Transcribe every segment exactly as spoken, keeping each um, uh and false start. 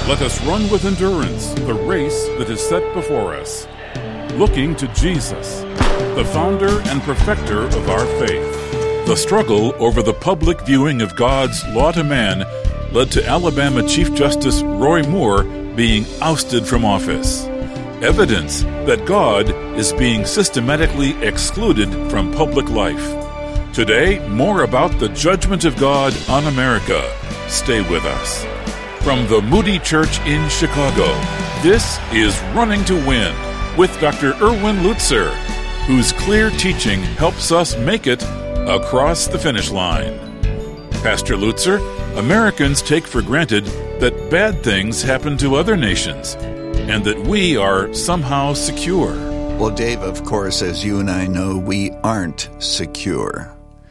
Let us run with endurance the race that is set before us, looking to Jesus, the founder and perfecter of our faith. The struggle over the public viewing of God's law to man led to Alabama Chief Justice Roy Moore being ousted from office. Evidence that God is being systematically excluded from public life. Today, more about the judgment of God on America. Stay with us. From the Moody Church in Chicago, this is Running to Win with Doctor Erwin Lutzer, whose clear teaching helps us make it across the finish line. Pastor Lutzer, Americans take for granted that bad things happen to other nations and that we are somehow secure. Well, Dave, of course, as you and I know, we aren't secure.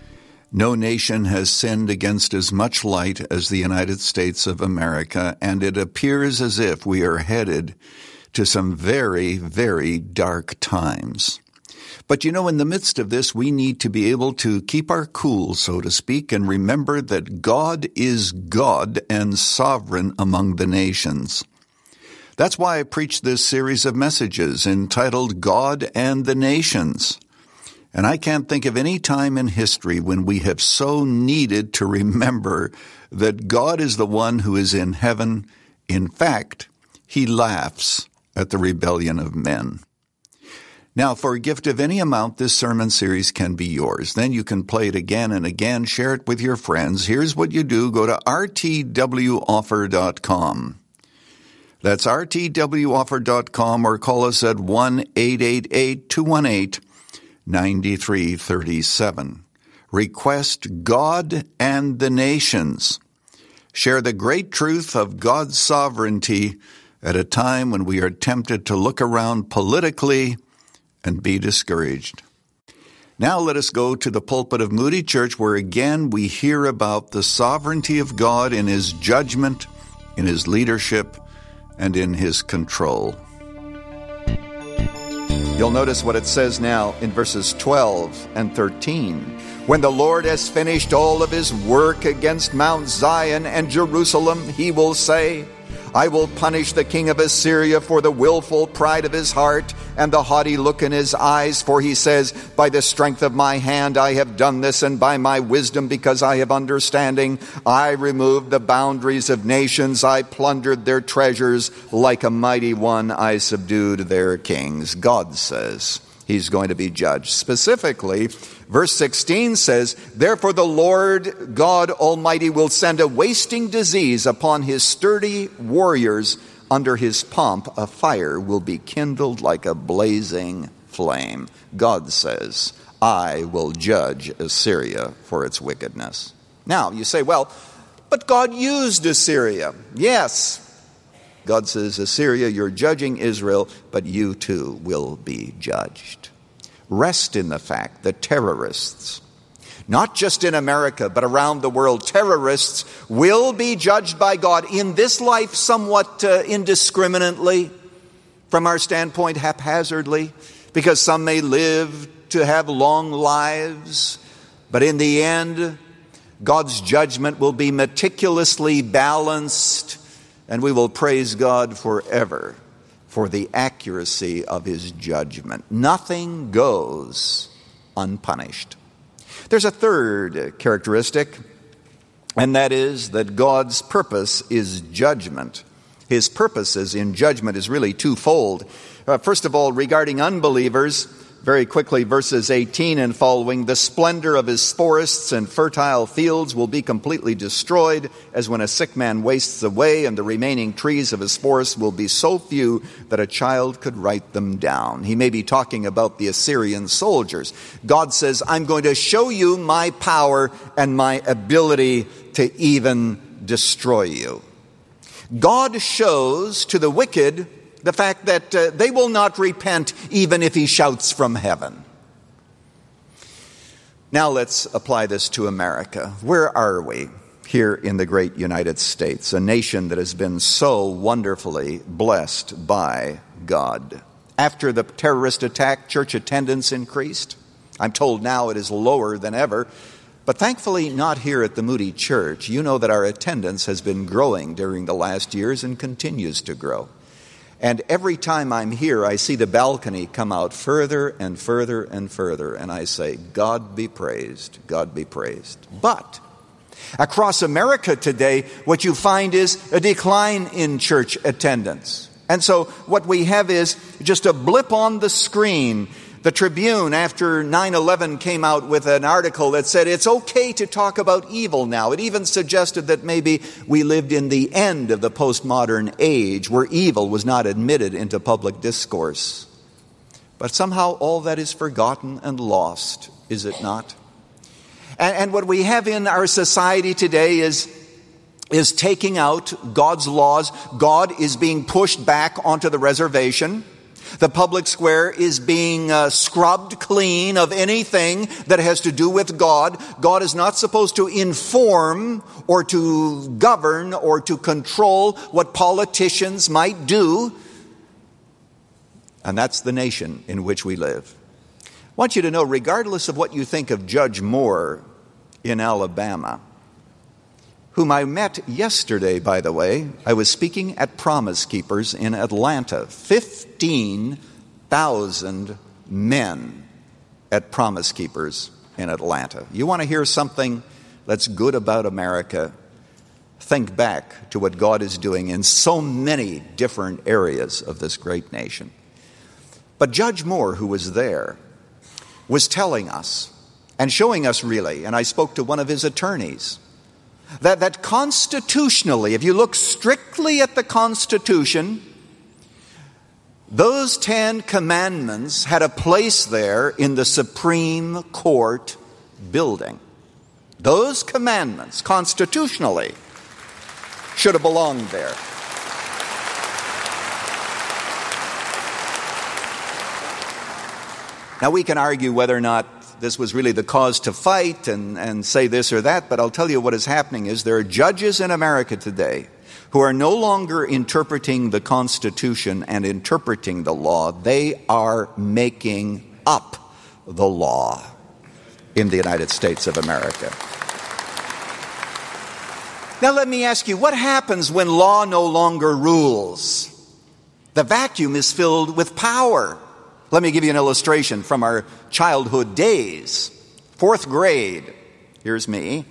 No nation has sinned against as much light as the United States of America, and it appears as if we are headed to some very, very dark times. But you know, in the midst of this, we need to be able to keep our cool, so to speak, and remember that God is God and sovereign among the nations. That's why I preach this series of messages entitled God and the Nations. And I can't think of any time in history when we have so needed to remember that God is the one who is in heaven. In fact, he laughs at the rebellion of men. Now, for a gift of any amount, this sermon series can be yours. Then you can play it again and again, share it with your friends. Here's what you do. Go to r t w offer dot com. That's r t w offer dot com, or call us at one eight eight eight, two one eight, nine three three seven. Request God and the Nations. Share the great truth of God's sovereignty at a time when we are tempted to look around politically and be discouraged. Now let us go to the pulpit of Moody Church, where again we hear about the sovereignty of God in his judgment, in his leadership, and in his control. You'll notice what it says now in verses twelve and thirteen. When the Lord has finished all of his work against Mount Zion and Jerusalem, he will say, I will punish the king of Assyria for the willful pride of his heart and the haughty look in his eyes. For he says, by the strength of my hand I have done this, and by my wisdom, because I have understanding, I removed the boundaries of nations. I plundered their treasures. Like a mighty one, I subdued their kings. God says he's going to be judged. Specifically, verse sixteen says, therefore the Lord God Almighty will send a wasting disease upon his sturdy warriors. Under his pomp, a fire will be kindled like a blazing flame. God says, I will judge Assyria for its wickedness. Now, you say, well, but God used Assyria. Yes. God says, Assyria, you're judging Israel, but you too will be judged. Rest in the fact that terrorists, not just in America, but around the world, terrorists will be judged by God in this life somewhat uh, indiscriminately, from our standpoint haphazardly, because some may live to have long lives. But in the end, God's judgment will be meticulously balanced, and we will praise God forever for the accuracy of his judgment. Nothing goes unpunished. There's a third characteristic, and that is that God's purpose is judgment. His purposes in judgment is really twofold. Uh, first of all, regarding unbelievers, very quickly, verses eighteen and following, the splendor of his forests and fertile fields will be completely destroyed, as when a sick man wastes away, and the remaining trees of his forest will be so few that a child could write them down. He may be talking about the Assyrian soldiers. God says, I'm going to show you my power and my ability to even destroy you. God shows to the wicked the fact that uh, they will not repent even if he shouts from heaven. Now let's apply this to America. Where are we here in the great United States, a nation that has been so wonderfully blessed by God? After the terrorist attack, church attendance increased. I'm told now it is lower than ever. But thankfully not here at the Moody Church. You know that our attendance has been growing during the last years and continues to grow. And every time I'm here, I see the balcony come out further and further and further. And I say, God be praised, God be praised. But across America today, what you find is a decline in church attendance. And so what we have is just a blip on the screen. The Tribune, after nine eleven, came out with an article that said it's okay to talk about evil now. It even suggested that maybe we lived in the end of the postmodern age where evil was not admitted into public discourse. But somehow all that is forgotten and lost, is it not? And, and what we have in our society today is, is taking out God's laws. God is being pushed back onto the reservation. The public square is being uh, scrubbed clean of anything that has to do with God. God is not supposed to inform or to govern or to control what politicians might do. And that's the nation in which we live. I want you to know, regardless of what you think of Judge Moore in Alabama, whom I met yesterday, by the way. I was speaking at Promise Keepers in Atlanta. fifteen thousand men at Promise Keepers in Atlanta. You want to hear something that's good about America? Think back to what God is doing in so many different areas of this great nation. But Judge Moore, who was there, was telling us and showing us really, and I spoke to one of his attorneys, That, that constitutionally, if you look strictly at the Constitution, those Ten Commandments had a place there in the Supreme Court building. Those commandments, constitutionally, should have belonged there. Now, we can argue whether or not this was really the cause to fight and, and say this or that, but I'll tell you what is happening is there are judges in America today who are no longer interpreting the Constitution and interpreting the law. They are making up the law in the United States of America. Now let me ask you, what happens when law no longer rules? The vacuum is filled with power. Let me give you an illustration from our childhood days. Fourth grade, here's me.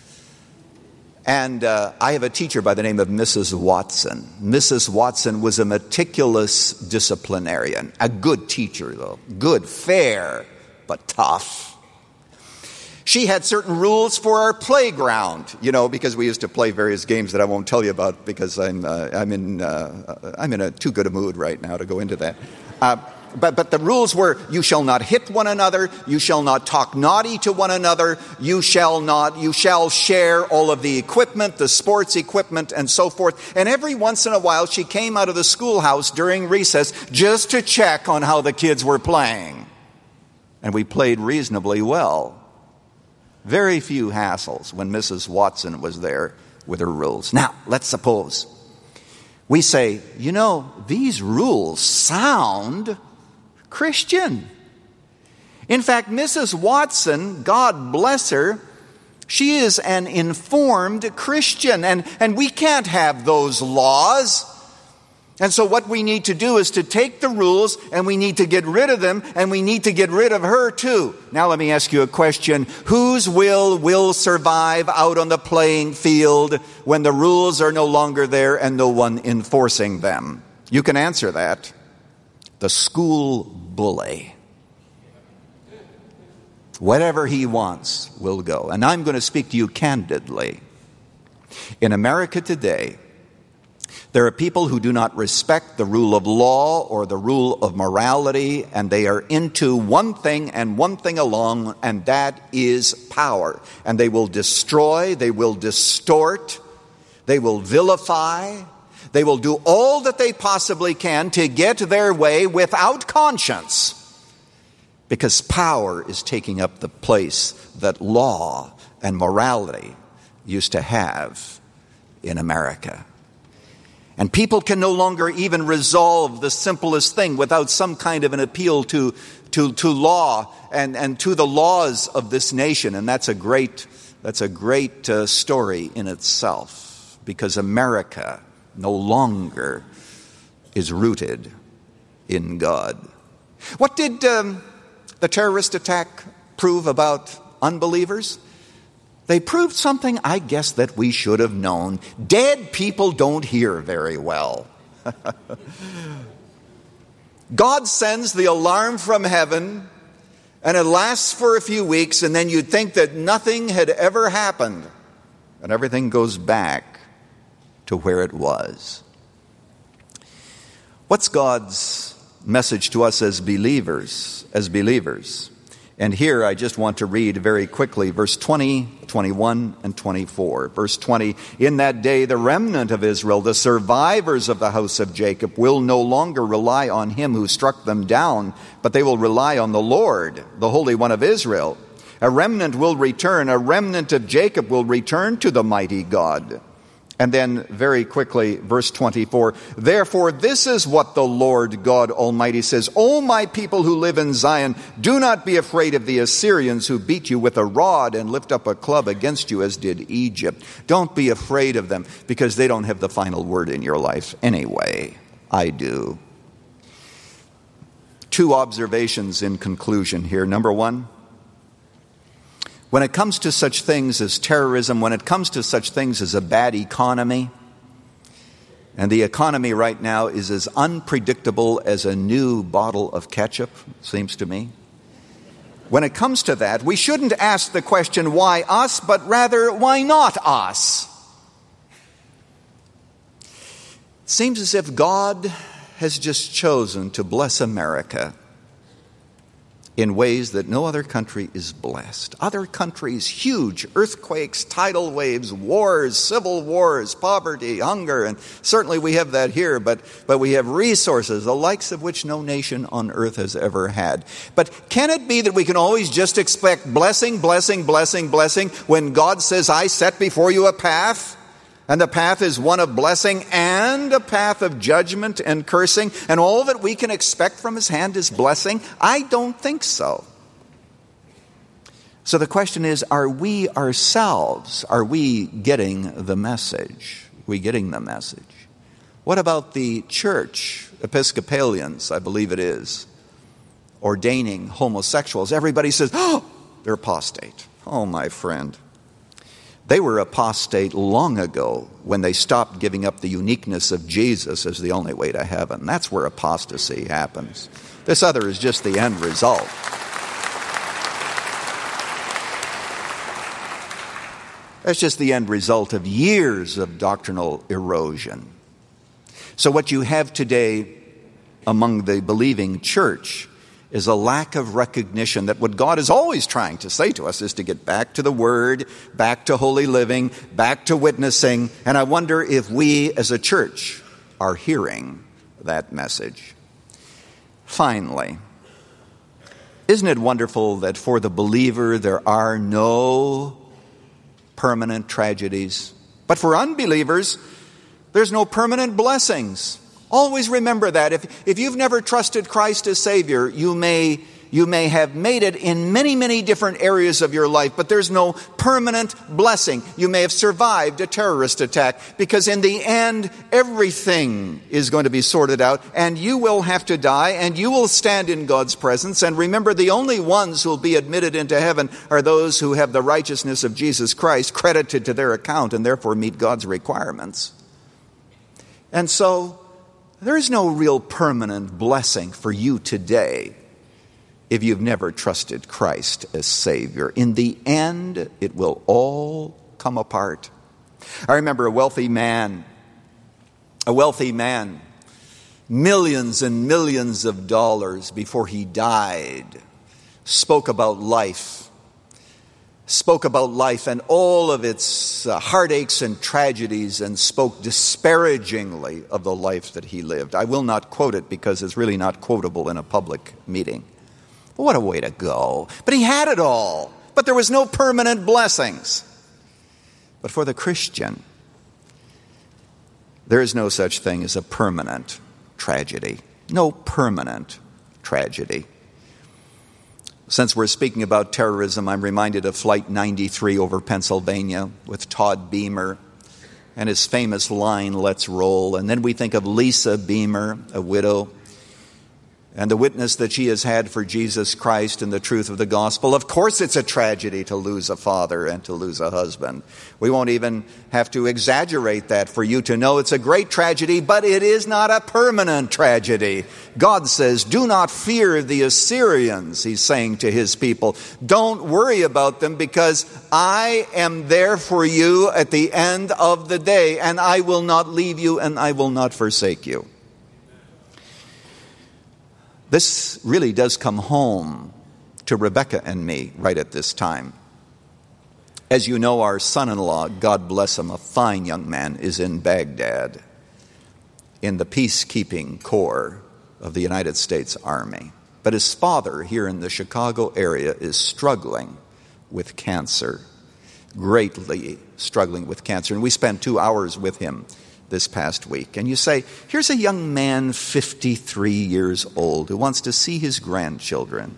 And uh, I have a teacher by the name of Missus Watson. Missus Watson was a meticulous disciplinarian, a good teacher though, good, fair, but tough. She had certain rules for our playground, you know, because we used to play various games that I won't tell you about because I'm uh, I'm in uh, I'm in a too good a mood right now to go into that. Uh, But, but the rules were, you shall not hit one another, you shall not talk naughty to one another, you shall not, you shall share all of the equipment, the sports equipment, and so forth. And every once in a while, she came out of the schoolhouse during recess just to check on how the kids were playing. And we played reasonably well. Very few hassles when Missus Watson was there with her rules. Now, let's suppose we say, you know, these rules sound Christian. In fact, Missus Watson, God bless her, she is an informed Christian, and, and we can't have those laws. And so what we need to do is to take the rules, and we need to get rid of them, and we need to get rid of her too. Now let me ask you a question. Whose will will survive out on the playing field when the rules are no longer there and no one enforcing them? You can answer that. The school bully. Whatever he wants will go. And I'm going to speak to you candidly. In America today, there are people who do not respect the rule of law or the rule of morality, and they are into one thing and one thing alone, and that is power. And they will destroy, they will distort, they will vilify, they will do all that they possibly can to get their way without conscience, because power is taking up the place that law and morality used to have in America. And people can no longer even resolve the simplest thing without some kind of an appeal to, to, to law and, and to the laws of this nation. And that's a great, that's a great uh, story in itself, because America no longer is rooted in God. What did um, the terrorist attack prove about unbelievers? They proved something, I guess, that we should have known. Dead people don't hear very well. God sends the alarm from heaven, and it lasts for a few weeks, and then you'd think that nothing had ever happened, and everything goes back to where it was. What's God's message to us as believers, as believers? And here I just want to read very quickly verse twenty, twenty-one, and twenty-four. Verse twenty, in that day the remnant of Israel, the survivors of the house of Jacob, will no longer rely on him who struck them down, but they will rely on the Lord, the Holy One of Israel. A remnant will return, a remnant of Jacob will return to the mighty God. And then very quickly, verse twenty-four, therefore this is what the Lord God Almighty says, O my people who live in Zion, do not be afraid of the Assyrians who beat you with a rod and lift up a club against you as did Egypt. Don't be afraid of them, because they don't have the final word in your life anyway. I do. Two observations in conclusion here. Number one, when it comes to such things as terrorism, when it comes to such things as a bad economy, and the economy right now is as unpredictable as a new bottle of ketchup, seems to me. When it comes to that, we shouldn't ask the question, why us, but rather, why not us? It seems as if God has just chosen to bless America in ways that no other country is blessed. Other countries, huge earthquakes, tidal waves, wars, civil wars, poverty, hunger, and certainly we have that here, but, but we have resources, the likes of which no nation on earth has ever had. But can it be that we can always just expect blessing, blessing, blessing, blessing, when God says, I set before you a path? And the path is one of blessing and a path of judgment and cursing, and all that we can expect from his hand is blessing? I don't think so. So the question is, are we ourselves, are we getting the message? Are we getting the message? What about the church, Episcopalians, I believe it is, ordaining homosexuals? Everybody says, oh, they're apostate. Oh, my friend. They were apostate long ago when they stopped giving up the uniqueness of Jesus as the only way to heaven. That's where apostasy happens. This other is just the end result. That's just the end result of years of doctrinal erosion. So what you have today among the believing church is a lack of recognition that what God is always trying to say to us is to get back to the Word, back to holy living, back to witnessing. And I wonder if we as a church are hearing that message. Finally, isn't it wonderful that for the believer there are no permanent tragedies? But for unbelievers, there's no permanent blessings. Always remember that. If, if you've never trusted Christ as Savior, you may, you may have made it in many, many different areas of your life, but there's no permanent blessing. You may have survived a terrorist attack, because in the end, everything is going to be sorted out, and you will have to die, and you will stand in God's presence. And remember, the only ones who will be admitted into heaven are those who have the righteousness of Jesus Christ credited to their account and therefore meet God's requirements. And so, there is no real permanent blessing for you today if you've never trusted Christ as Savior. In the end, it will all come apart. I remember a wealthy man, a wealthy man, millions and millions of dollars before he died, spoke about life. spoke about life and all of its uh, heartaches and tragedies, and spoke disparagingly of the life that he lived. I will not quote it because it's really not quotable in a public meeting. But what a way to go. But he had it all. But there was no permanent blessings. But for the Christian, there is no such thing as a permanent tragedy. No permanent tragedy. Since we're speaking about terrorism, I'm reminded of Flight ninety-three over Pennsylvania with Todd Beamer and his famous line, "Let's roll." And then we think of Lisa Beamer, a widow, and the witness that she has had for Jesus Christ and the truth of the gospel. Of course it's a tragedy to lose a father and to lose a husband. We won't even have to exaggerate that for you to know it's a great tragedy, but it is not a permanent tragedy. God says, do not fear the Assyrians, he's saying to his people. Don't worry about them, because I am there for you at the end of the day, and I will not leave you and I will not forsake you. This really does come home to Rebecca and me right at this time. As you know, our son-in-law, God bless him, a fine young man, is in Baghdad in the peacekeeping corps of the United States Army. But his father here in the Chicago area is struggling with cancer, greatly struggling with cancer. And we spent two hours with him this past week. And you say, here's a young man, fifty-three years old, who wants to see his grandchildren.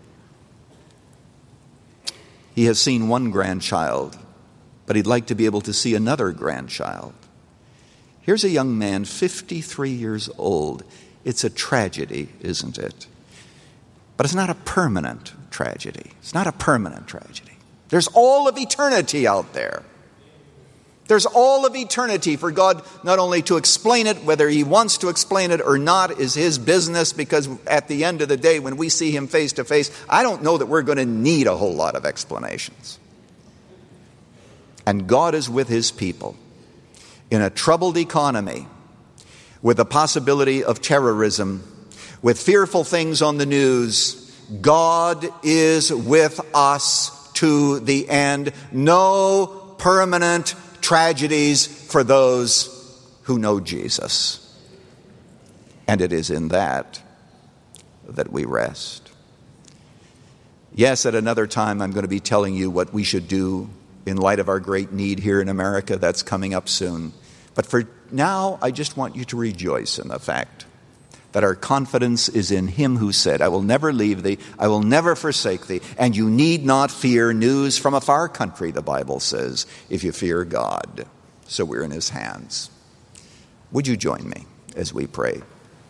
He has seen one grandchild, but he'd like to be able to see another grandchild. Here's a young man, fifty-three years old. It's a tragedy, isn't it? But it's not a permanent tragedy. It's not a permanent tragedy. There's all of eternity out there. There's all of eternity for God not only to explain it, whether he wants to explain it or not is his business, because at the end of the day, when we see him face to face, I don't know that we're going to need a whole lot of explanations. And God is with his people in a troubled economy, with the possibility of terrorism, with fearful things on the news. God is with us to the end. No permanent tragedies for those who know Jesus. And it is in that that we rest. Yes, at another time I'm going to be telling you what we should do in light of our great need here in America. That's coming up soon. But for now, I just want you to rejoice in the fact that our confidence is in him who said, I will never leave thee, I will never forsake thee, and you need not fear news from a far country, the Bible says, if you fear God. So we're in his hands. Would you join me as we pray?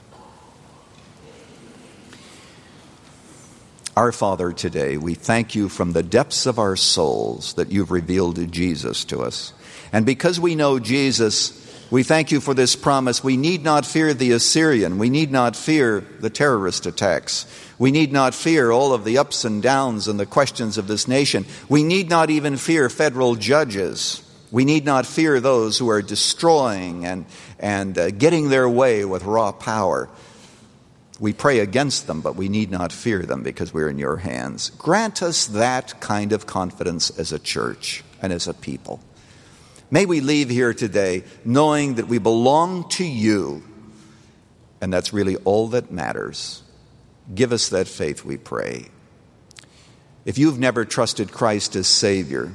Our Father, today we thank you from the depths of our souls that you've revealed Jesus to us. And because we know Jesus, we thank you for this promise. We need not fear the Assyrian. We need not fear the terrorist attacks. We need not fear all of the ups and downs and the questions of this nation. We need not even fear federal judges. We need not fear those who are destroying and, and uh, getting their way with raw power. We pray against them, but we need not fear them because we're in your hands. Grant us that kind of confidence as a church and as a people. May we leave here today knowing that we belong to you, and that's really all that matters. Give us that faith, we pray. If you've never trusted Christ as Savior,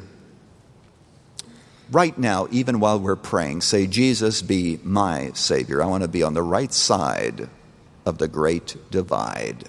right now, even while we're praying, say, Jesus, be my Savior. I want to be on the right side of the great divide.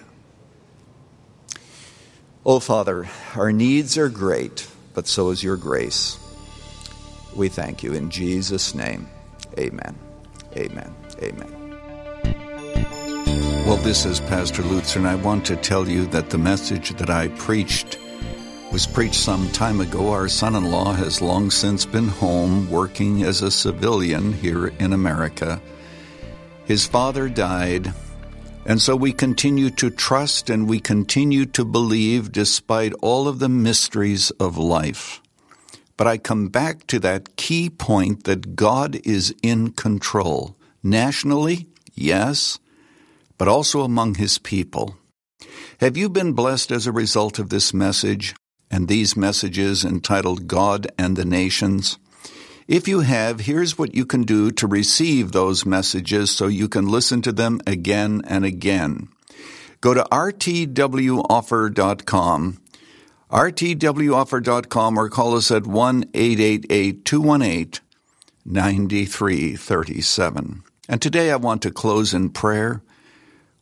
Oh, Father, our needs are great, but so is your grace. We thank you in Jesus' name. Amen. Amen. Amen. Well, this is Pastor Lutzer, and I want to tell you that the message that I preached was preached some time ago. Our son-in-law has long since been home working as a civilian here in America. His father died, and so we continue to trust and we continue to believe despite all of the mysteries of life. But I come back to that key point that God is in control. Nationally, yes, but also among his people. Have you been blessed as a result of this message and these messages entitled God and the Nations? If you have, here's what you can do to receive those messages so you can listen to them again and again. Go to r t w offer dot com. r t w offer dot com, or call us at one eight eight eight, two one eight, nine three three seven. And today I want to close in prayer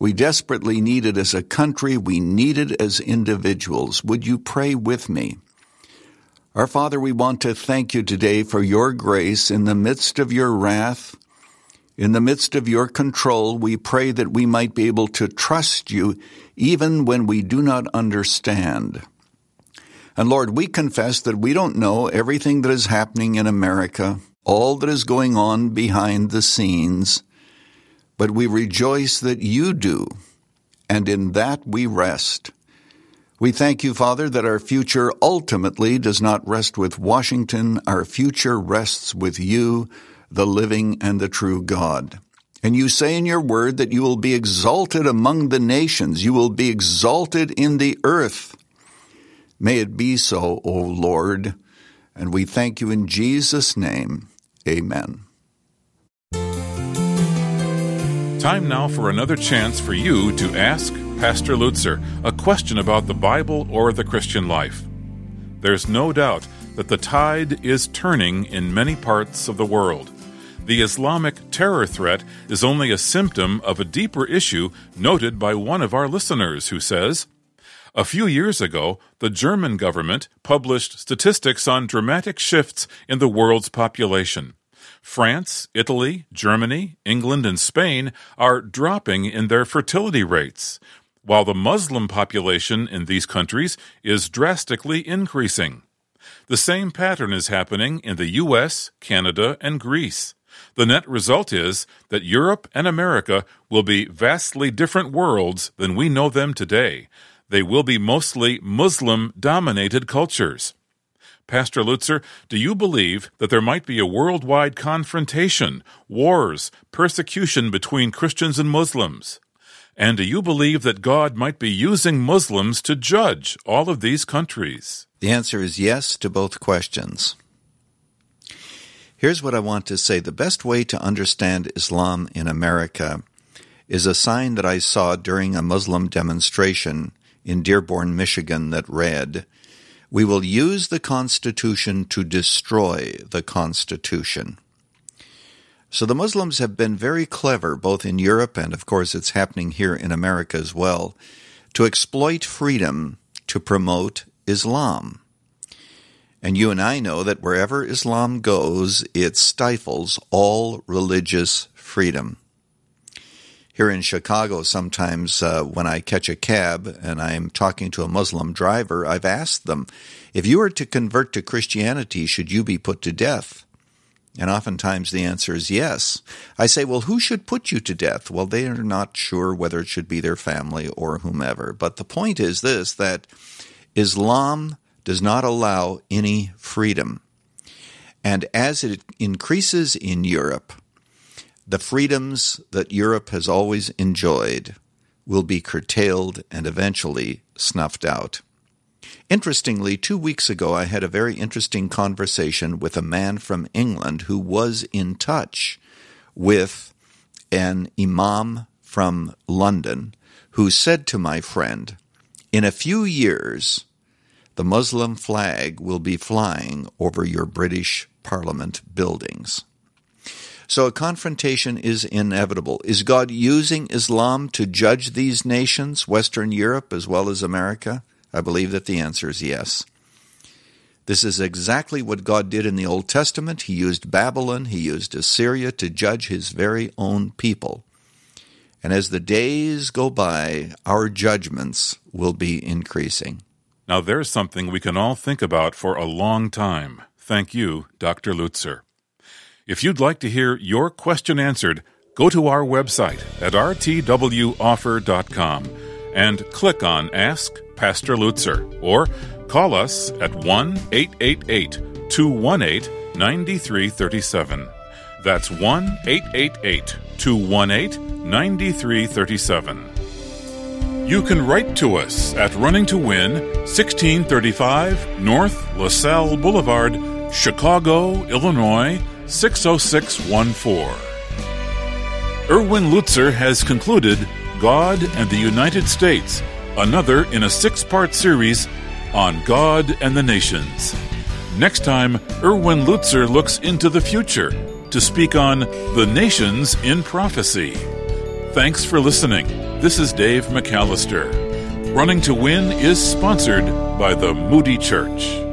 We desperately need it as a country. We need it as individuals. Would you pray with me? Our Father, we want to thank you today for your grace in the midst of your wrath, in the midst of your control. We pray that we might be able to trust you even when we do not understand. And Lord, we confess that we don't know everything that is happening in America, all that is going on behind the scenes, but we rejoice that you do, and in that we rest. We thank you, Father, that our future ultimately does not rest with Washington. Our future rests with you, the living and the true God. And you say in your word that you will be exalted among the nations. You will be exalted in the earth. May it be so, O Lord. And we thank you in Jesus' name. Amen. Time now for another chance for you to ask Pastor Lutzer a question about the Bible or the Christian life. There's no doubt that the tide is turning in many parts of the world. The Islamic terror threat is only a symptom of a deeper issue noted by one of our listeners who says, "A few years ago, the German government published statistics on dramatic shifts in the world's population. France, Italy, Germany, England, and Spain are dropping in their fertility rates, while the Muslim population in these countries is drastically increasing. The same pattern is happening in the U S, Canada, and Greece. The net result is that Europe and America will be vastly different worlds than we know them today. They will be mostly Muslim-dominated cultures." Pastor Lutzer, do you believe that there might be a worldwide confrontation, wars, persecution between Christians and Muslims? And do you believe that God might be using Muslims to judge all of these countries? The answer is yes to both questions. Here's what I want to say. The best way to understand Islam in America is a sign that I saw during a Muslim demonstration in Dearborn, Michigan that read, "We will use the Constitution to destroy the Constitution." So the Muslims have been very clever, both in Europe and, of course, it's happening here in America as well, to exploit freedom to promote Islam. And you and I know that wherever Islam goes, it stifles all religious freedom. Here in Chicago, sometimes uh, when I catch a cab and I'm talking to a Muslim driver, I've asked them, if you were to convert to Christianity, should you be put to death? And oftentimes the answer is yes. I say, well, who should put you to death? Well, they are not sure whether it should be their family or whomever. But the point is this, that Islam does not allow any freedom. And as it increases in Europe, the freedoms that Europe has always enjoyed will be curtailed and eventually snuffed out. Interestingly, two weeks ago I had a very interesting conversation with a man from England who was in touch with an imam from London who said to my friend, in a few years, the Muslim flag will be flying over your British Parliament buildings. So a confrontation is inevitable. Is God using Islam to judge these nations, Western Europe as well as America? I believe that the answer is yes. This is exactly what God did in the Old Testament. He used Babylon, he used Assyria to judge his very own people. And as the days go by, our judgments will be increasing. Now there's something we can all think about for a long time. Thank you, Doctor Lutzer. If you'd like to hear your question answered, go to our website at r t w offer dot com and click on Ask Pastor Lutzer, or call us at one eight eight eight, two one eight, nine three three seven. That's one eight eight eight, two one eight, nine three three seven. You can write to us at Running to Win, sixteen thirty-five North LaSalle Boulevard, Chicago, Illinois, six oh six one four. Erwin Lutzer has concluded God and the United States, another in a six-part series on God and the Nations. Next time, Erwin Lutzer looks into the future to speak on the nations in prophecy. Thanks for listening. This is Dave McAllister. Running to Win is sponsored by the Moody Church.